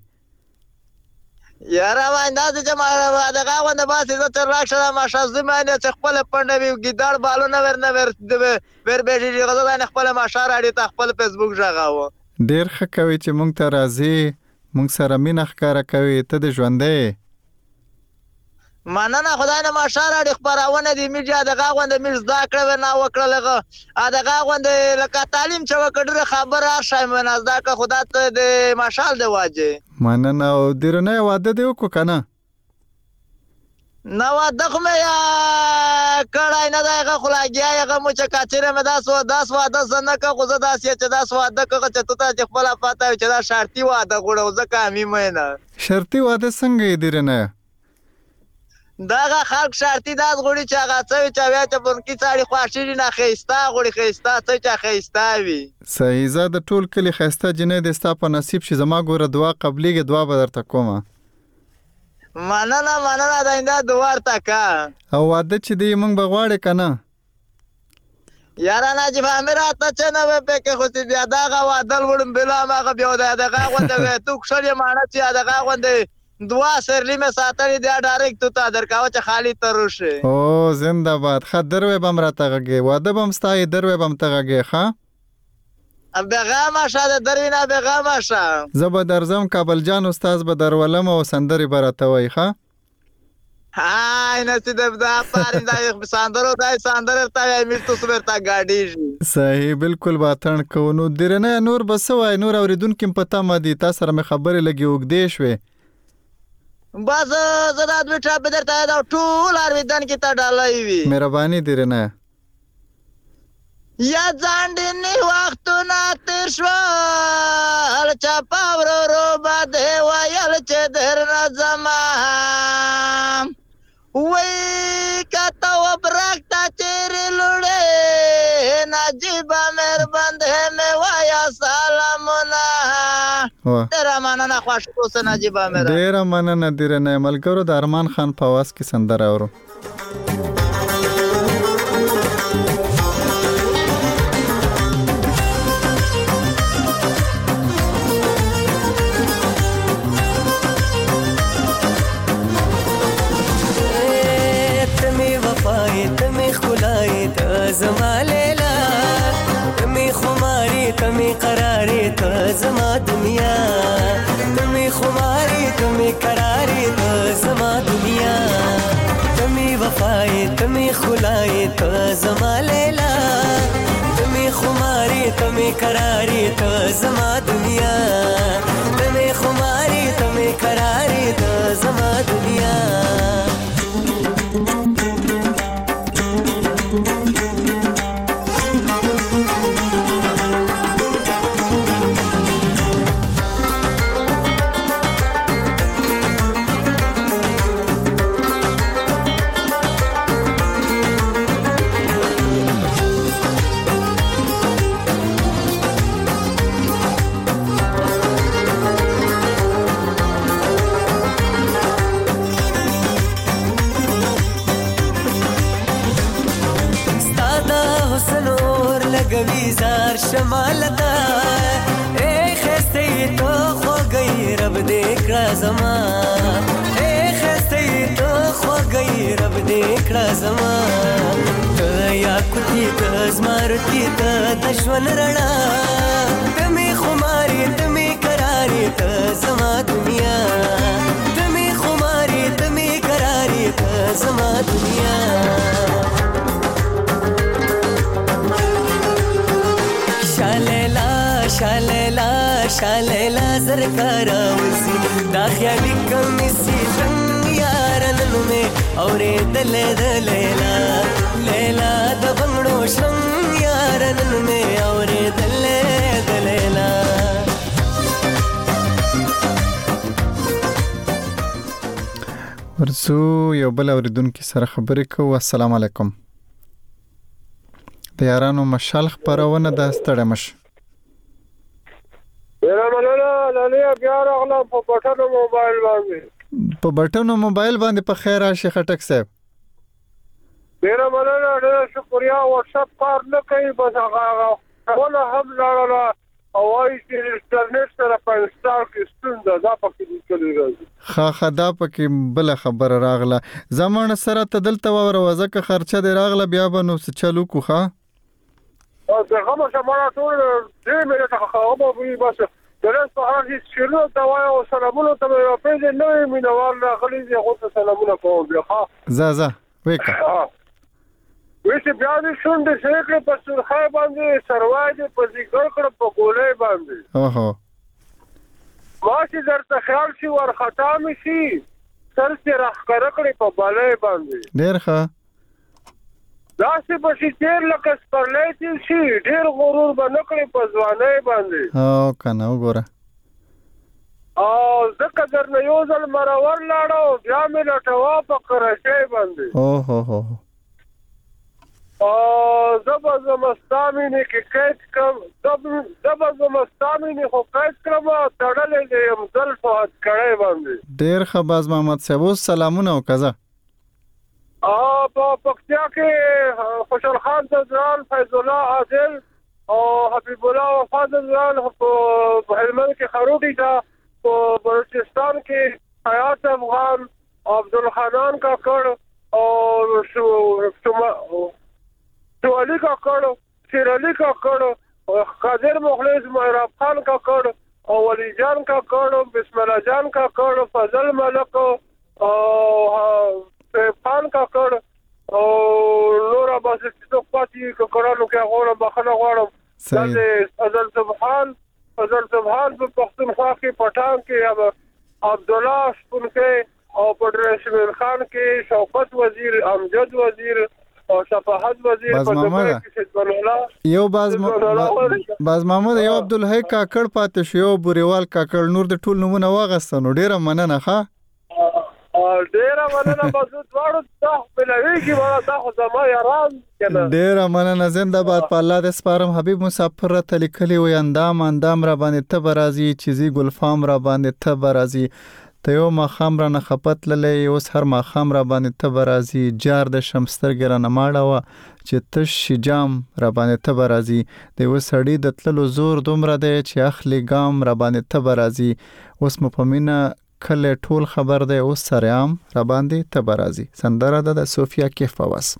یارا باندې چې ما دغه غونډه باسي د تر راښه ما شازمانه چې خپل پندوي ګیدړ بالونه ورنه ور ور به غزا نه خپل ما شاراړي ته خپل فیسبوک ژغاو ډیر ښه کوي چې مونږ ته راځي مونږ سره مینه ښکارا کوي ته د ژوندې مننه خدای نه ماشاره خبرونه دی میډیا دغه غونډه میز دا کړو نه وکړلغه ا دغه غونډه لکه تعلیم چې وکړه خبره شای نه دا که خدای ته د ماشال دی واجه مننه او درنه واده دی وکړه کنه نو واده خو مې کړای نه دغه خلاګیا هغه مو چې کاچره مې داس و داس واده زنه که خو زه داس چې داس واده که چې ته چې خپل پاته چې دا شرطي واده غوړو ځکه امي مې نه شرطي واده څنګه درنه داغه خلق شرطي داس غوړي چې هغه څه چې بیا چې پونکي ساړي خواشي نه خيستا غوړي خيستا څه چې خيستا وي صحیح زاد ټول کلی خيستا جنې د ستا په نصیب شي زما ګوره دعا قبليږي دعا به درته کومه مننه مننه داینده دعا تکا او واده چې دی مونږ بغواړي کنه یارا ناجیب امیر اته چې نه به کې خو بیا داغه وادل وړم بلا ماغه بیا دغه غونډه تو کښلې مانه چې دغه غونډه دوا سرلی مې ساتلې دی ډایرکټ ته درکاو چې خالی تروشه او زنده‌باد خدروي بم راتغه واده بم ستای دروي بم تغه ښا بغام شاده دروینه بغام شا زب درزم کابل جان استاد به درولم او سندري براتوي ښا هاي نسید دا پارین دا ساندرو دا ساندر ته امیر تو سورتا گاډي صحیح بالکل باتن کو نو درنه نور بسوای نور اوریدونکو پتا ما دي تاسو سره مې خبرې لګي وګدې شوې بس زدا د وټا په درته دا ټول ارویدان کې تا ډالای وي مهرباني درنه یا ځانډنی وختونه تیر شو هل چا پاور رو باندې وایل چې درنه زما وای کته وبرکتا چیرلو ډېره مننه خوښ اوسه نجیب امیر. ډېره مننه درنه ملګرو. د ارمان خان په आवाज کې سندره اورو. زما لیلا تمی خماری تمی قراری تو زما دنیا تمی خماری تمی قراری تو زما دنیا تمی وفای تمی خلای تو زما لیلا تمی خماری تمی قراری تو زما دنیا تمی خماری تمی قراری تو زما دنیا گویزار شمالتا اے خستی تو خو گئی رب دیکھڑا زمان اے خستی تو خو گئی رب دیکھڑا زمان یا کتی تزمارتی تدشون رڑا تمی خماری تمی کراری تزما دنیا تمی خماری تمی کراری تزما دنیا شالیلا شالیلا زرکارا وزی دا خیالی کمیسی زنگ یارن میں اورے دلے دلیلا لیلا دا بنگڑو شنگ یارن میں اورے دلے دلیلا. ورزو یو بل اوریدونکو سره خبرې کوو. السلام علیکم. د یارانو مشال خبرونه د ستړی مش ډېره مننه لالیا بیا راغلم په بټنو موبایل باندې په بټنو موبایل باندې په خیر راشي خټک صاحب. ډېره مننه ډېره شکریا. واتساپ کار نه کوي بس هغه ولا هم لاړه او وايي چې انټرنیټ سره په انسټال کې ستونزه ده پکې لیکلي راځي. خا خدا پکې بل خبر راغله زمونه سره تدلته وره وزکه خرچه دی راغله بیا به نو چلو کو ښا او څنګه ما سماره ټول دې مې ته خبره وي بس درس په هغه شنو دوا او سلامونه ته په دې نوې مینوال راغلي دي خو سلامونه کوم بیا ښا زه زه وکا وېسه بیا دې شونډه شېکړه په سرخای باندې سروای دې په ذکر کړه په ګولې باندې اوهو ما چې درته خیال شي ورختا مې شي سر چې راخ کړکړې په بالې باندې ډېر ښه داسې به شي تیر لکه سپرلی تیر شي ډېر غرور به نه کړې په ځوانۍ باندې او که نه وګوره او ځکه درنه یو ځل مرور لاړه او بیا مې لټوا په کراچۍ باندې اوهو هو او زه به زما ستا مینې کې قید کړم زه به زما ستا مینې خو قید کړم تړلی دې یم زلفو هتکړۍ باندې ډېر ښه باز محمد صاحب اوس سلامونه وکړه. او په پکتیا کې خوشحال خان زدران فیض الله عادل او حبیب الله وفا زدران په هلمند کې خروټی دا په بلوچستان کې حیات افغان عبدالخانان کاکړ او شو شو علي کاکړ شیر علي کاکړ قادر مخلص محراب خان کاکړ او ولی جان کاکړ بسم الله جان کاکړ فضل ملک او پان کاکړ او نور اباس څوک پاتې کاکړانو کې غوړم بخنه غوړم د فضل سبحان فضل سبحان په پښتونخوا کې پټان کې عبد الله شپونکي او پډرشمیر خان کې شوکت وزیر امجد وزیر او شفاعت وزیر په دغه کې یو باز باز محمد یو عبد الحی کاکړ پاتې شو یو بوریوال کاکړ نور د ټول نمونه واغستنو ډیره مننه ښه ډیره مننه مسعود واړو ته بلويږي ولا تاسو زما یاران کنه ډیره مننه زنده‌باد په الله دې سپارم حبیب مسافر ته لیکلی وي اندام اندام را باندې ته برازي چیزي ګلفام را باندې ته برازي ته یو مخام را نه خپت للی اوس هر مخام را باندې ته برازي جار د شمستر ګر نه ماړه چې تش شجام را باندې ته برازي د یو سړی د تللو زور دومره دی چې اخلي ګام را باندې ته برازي اوس مو په مینه کله ټول خبر دی اوس سریام را باندې ته برازي سندره ده د صوفیا کیف فواز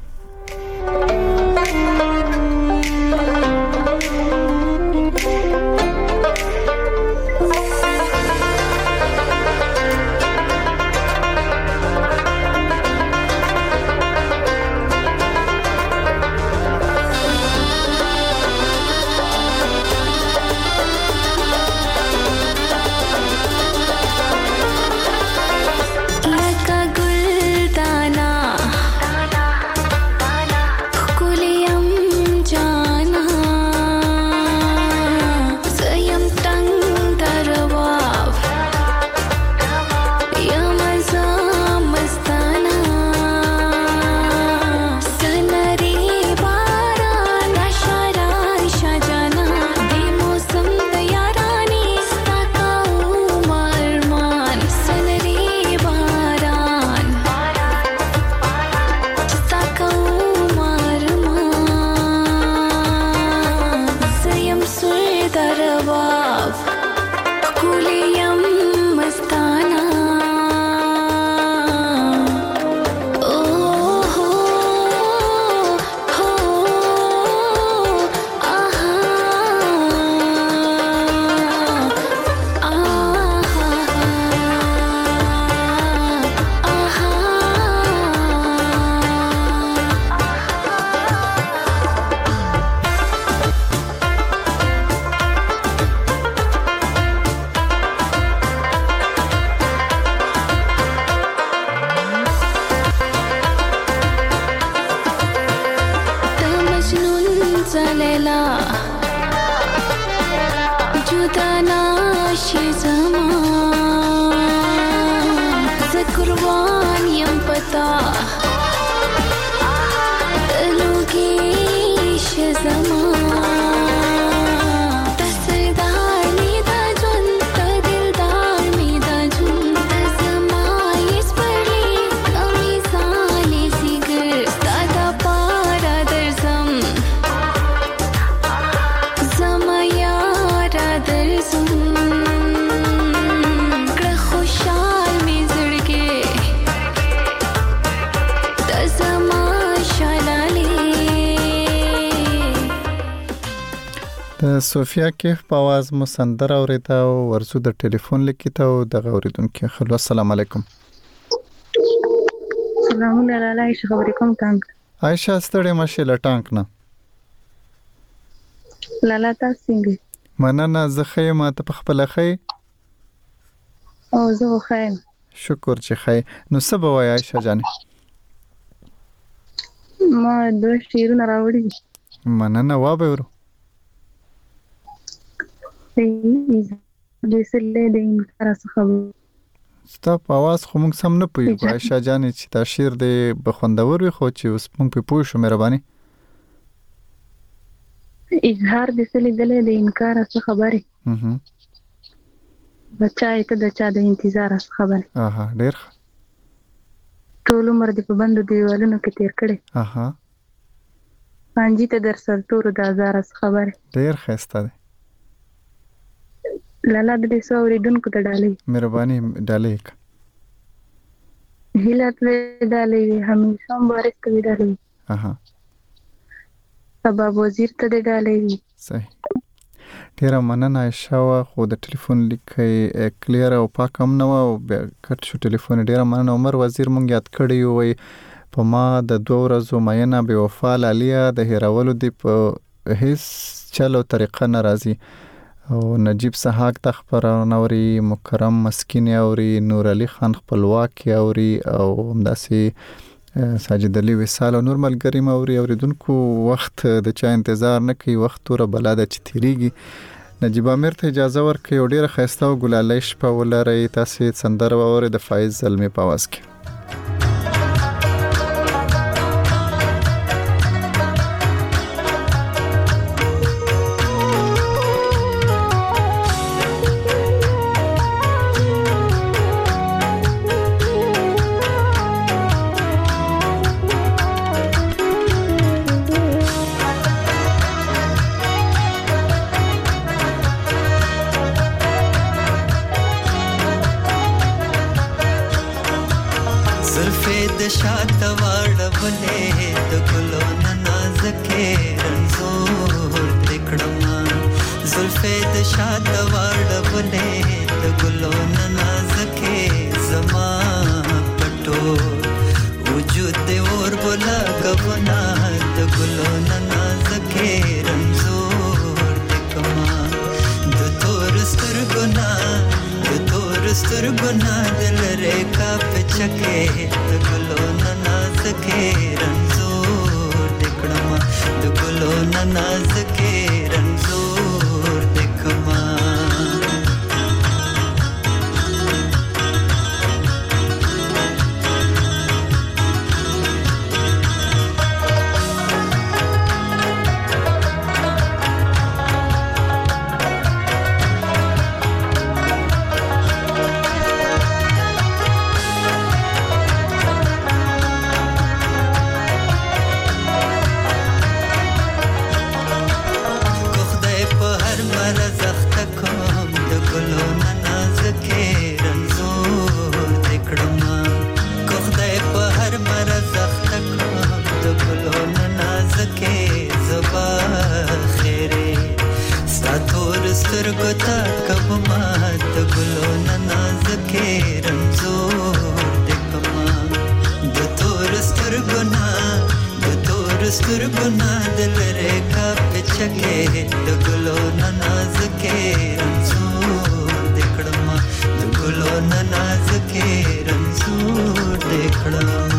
صوفیا کیف په आवाज مو سندره اوریدا او ورسو د ټلیفون لیکیته او د غوریدونکو خلو السلام علیکم سلام علیکم عائشہ خبرې کوم ټانک عائشہ ستړي مشه لټانک نه لالا تاسو څنګه مننه زخه ما ته په خپل خې او زه خایم شکر چې خې نو سبا وای عائشہ جان ما دوه شیرونه راوړي مننه وا به ورو دسله د انکار څخه ستا په आवाज خو موږ سم نه پوهیږو عائشہ جان چې دا شعر د بخوندور وي خو چې اوس موږ په پوه شو مهرباني اظهار دسله د انکار څخه خبره اها بچای ته د چا د انتظار څخه خبره اها ډیر ټول عمر د پبند دیوالونو کې تیر کړي اها پانجی ته در سر تور د هزار څخه خبره ډیر خسته ده لالا د دې سوریدونکو ته ډالې مهرباني ډالې هیلت له ډالې همیشه مبارک ته ډالې اها سبب وزیر ته ډالې صحیح ډیر مننه عائشہ خو د ټلیفون لیکي کلیر او پاکم نو او کټ شو ټلیفون ډیر مننه عمر وزیر مونږ یاد کړی وي په ما د دوه ورځو مینه به وفا لالیا د هیرولو دی په هیڅ چلو طریقه ناراضي او نجیب سحاق تخبرانوري مکرم مسکین اوري نور علي خان خپلواک اوري او همداسي ساجد علي وصال او نور ملګری موري اوریدونکو وخت د چا انتظار نه کوي وخت ور بلاده چتيريږي نجیب امیر ته اجازه ورکړئ او ډیره ښایسته او ګلالۍ شپه ولرئ. تاسې سندره واورئ د فایز زلمي په اواز کې. سترګونه دلره کا پچکه د ګلو نازکه رنزور دکړم د ګلو نازکه رنزور دکړم